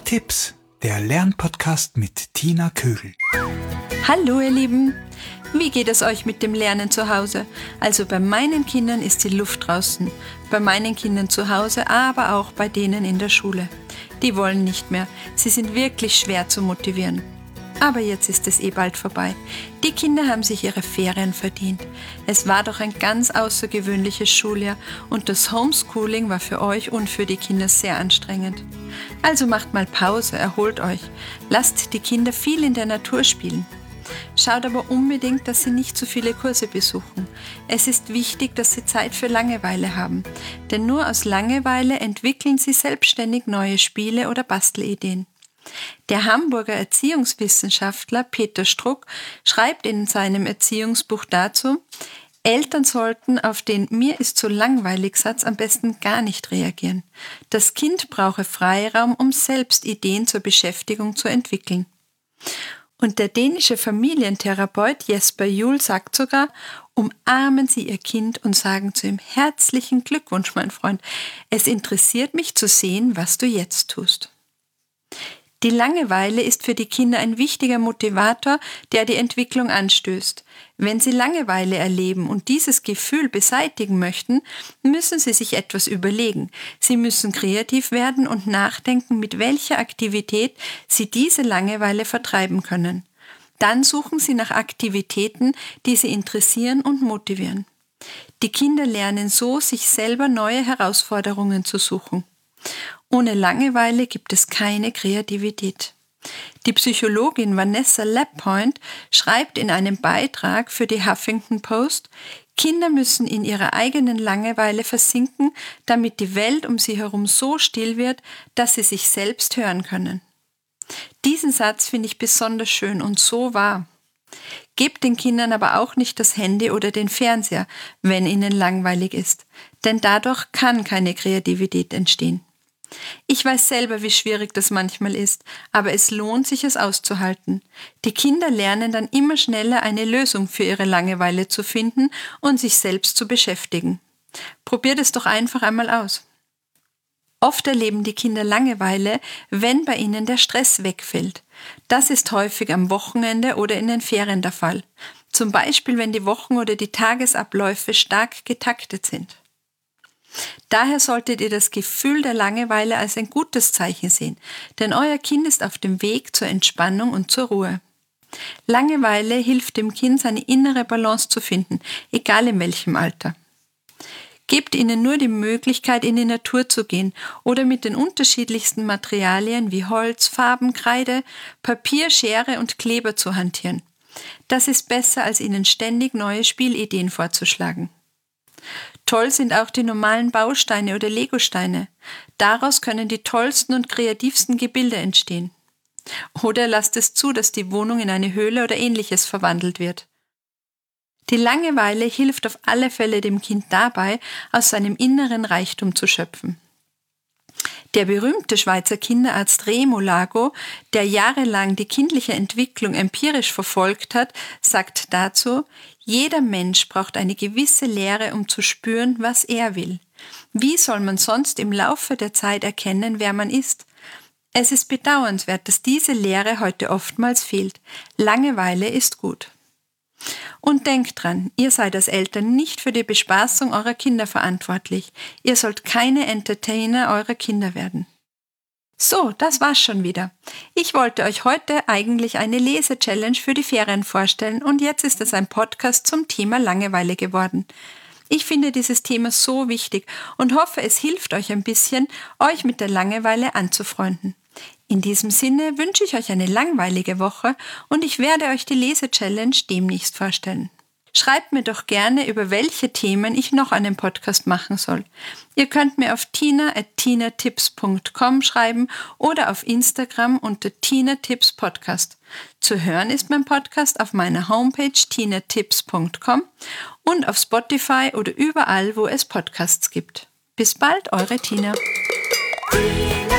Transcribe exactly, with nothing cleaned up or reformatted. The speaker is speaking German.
Tina Tipps, der Lernpodcast mit Tina Kögel. Hallo ihr Lieben, wie geht es euch mit dem Lernen zu Hause? Also bei meinen Kindern ist die Luft draußen, bei meinen Kindern zu Hause, aber auch bei denen in der Schule. Die wollen nicht mehr, sie sind wirklich schwer zu motivieren. Aber jetzt ist es eh bald vorbei. Die Kinder haben sich ihre Ferien verdient. Es war doch ein ganz außergewöhnliches Schuljahr und das Homeschooling war für euch und für die Kinder sehr anstrengend. Also macht mal Pause, erholt euch. Lasst die Kinder viel in der Natur spielen. Schaut aber unbedingt, dass sie nicht zu viele Kurse besuchen. Es ist wichtig, dass sie Zeit für Langeweile haben. Denn nur aus Langeweile entwickeln sie selbstständig neue Spiele oder Bastelideen. Der Hamburger Erziehungswissenschaftler Peter Struck schreibt in seinem Erziehungsbuch dazu, Eltern sollten auf den „Mir ist so langweilig“ Satz am besten gar nicht reagieren. Das Kind brauche Freiraum, um selbst Ideen zur Beschäftigung zu entwickeln. Und der dänische Familientherapeut Jesper Juhl sagt sogar, umarmen Sie Ihr Kind und sagen zu ihm, herzlichen Glückwunsch, mein Freund. Es interessiert mich zu sehen, was du jetzt tust. Die Langeweile ist für die Kinder ein wichtiger Motivator, der die Entwicklung anstößt. Wenn sie Langeweile erleben und dieses Gefühl beseitigen möchten, müssen sie sich etwas überlegen. Sie müssen kreativ werden und nachdenken, mit welcher Aktivität sie diese Langeweile vertreiben können. Dann suchen sie nach Aktivitäten, die sie interessieren und motivieren. Die Kinder lernen so, sich selber neue Herausforderungen zu suchen. Ohne Langeweile gibt es keine Kreativität. Die Psychologin Vanessa Lapointe schreibt in einem Beitrag für die Huffington Post, Kinder müssen in ihrer eigenen Langeweile versinken, damit die Welt um sie herum so still wird, dass sie sich selbst hören können. Diesen Satz finde ich besonders schön und so wahr. Gebt den Kindern aber auch nicht das Handy oder den Fernseher, wenn ihnen langweilig ist, denn dadurch kann keine Kreativität entstehen. Ich weiß selber, wie schwierig das manchmal ist, aber es lohnt sich, es auszuhalten. Die Kinder lernen dann immer schneller eine Lösung für ihre Langeweile zu finden und sich selbst zu beschäftigen. Probiert es doch einfach einmal aus. Oft erleben die Kinder Langeweile, wenn bei ihnen der Stress wegfällt. Das ist häufig am Wochenende oder in den Ferien der Fall. Zum Beispiel, wenn die Wochen- oder die Tagesabläufe stark getaktet sind. Daher solltet ihr das Gefühl der Langeweile als ein gutes Zeichen sehen, denn euer Kind ist auf dem Weg zur Entspannung und zur Ruhe. Langeweile hilft dem Kind, seine innere Balance zu finden, egal in welchem Alter. Gebt ihnen nur die Möglichkeit, in die Natur zu gehen oder mit den unterschiedlichsten Materialien wie Holz, Farben, Kreide, Papier, Schere und Kleber zu hantieren. Das ist besser, als ihnen ständig neue Spielideen vorzuschlagen. Toll sind auch die normalen Bausteine oder Legosteine. Daraus können die tollsten und kreativsten Gebilde entstehen. Oder lasst es zu, dass die Wohnung in eine Höhle oder ähnliches verwandelt wird. Die Langeweile hilft auf alle Fälle dem Kind dabei, aus seinem inneren Reichtum zu schöpfen. Der berühmte Schweizer Kinderarzt Remo Lago, der jahrelang die kindliche Entwicklung empirisch verfolgt hat, sagt dazu, jeder Mensch braucht eine gewisse Lehre, um zu spüren, was er will. Wie soll man sonst im Laufe der Zeit erkennen, wer man ist? Es ist bedauernswert, dass diese Lehre heute oftmals fehlt. Langeweile ist gut. Und denkt dran, ihr seid als Eltern nicht für die Bespaßung eurer Kinder verantwortlich. Ihr sollt keine Entertainer eurer Kinder werden. So, das war's schon wieder. Ich wollte euch heute eigentlich eine Lese-Challenge für die Ferien vorstellen und jetzt ist es ein Podcast zum Thema Langeweile geworden. Ich finde dieses Thema so wichtig und hoffe, es hilft euch ein bisschen, euch mit der Langeweile anzufreunden. In diesem Sinne wünsche ich euch eine langweilige Woche und ich werde euch die Lese-Challenge demnächst vorstellen. Schreibt mir doch gerne, über welche Themen ich noch einen Podcast machen soll. Ihr könnt mir auf tina at tinatips punkt com schreiben oder auf Instagram unter tinatipspodcast. Zu hören ist mein Podcast auf meiner Homepage tinatips punkt com und auf Spotify oder überall, wo es Podcasts gibt. Bis bald, eure Tina.